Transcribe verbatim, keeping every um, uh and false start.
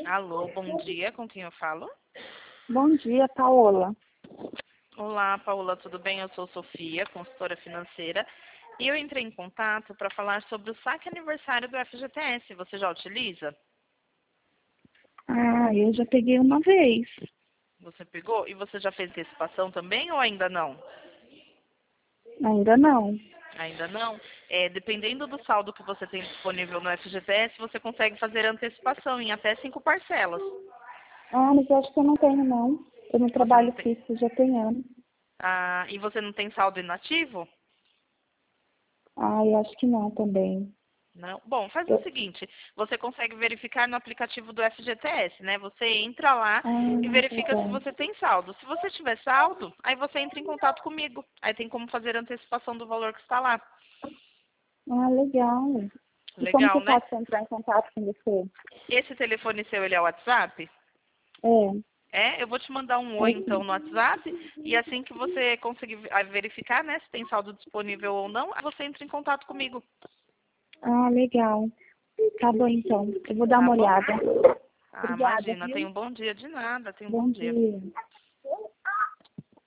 Alô, bom dia, com quem eu falo? Bom dia, Paola. Olá, Paula, tudo bem? Eu sou Sofia, consultora financeira, e eu entrei em contato para falar sobre o saque aniversário do F G T S. Você já utiliza? Ah, eu já peguei uma vez. Você pegou? E você já fez antecipação também ou ainda não? Ainda não. Ainda não? É, dependendo do saldo que você tem disponível no F G T S, você consegue fazer antecipação em até cinco parcelas. Ah, mas eu acho que eu não tenho, não. Eu não Você não trabalho tem? fixo já tem anos. Ah, e você não tem saldo inativo? Ah, eu acho que não também. Não? Bom, faz o Eu... seguinte, você consegue verificar no aplicativo do F G T S, né? Você entra lá e Ah, tá verifica se bom. você tem saldo. Se você tiver saldo, aí você entra em contato comigo. Aí tem como fazer a antecipação do valor que está lá. Ah, legal. E como que Legal, eu né? faço para entrar em contato com você? Esse telefone seu, ele é o WhatsApp? É, É, eu vou te mandar um oi é então sim. no WhatsApp e assim que você conseguir ah, verificar, né, se tem saldo disponível ou não, aí você entra em contato comigo, Ah, legal. Tá bom, então. Eu vou dar tá uma bom? olhada. Ah, Obrigada, imagina, tenha viu? um bom dia de nada, tenha um bom Bom dia. dia.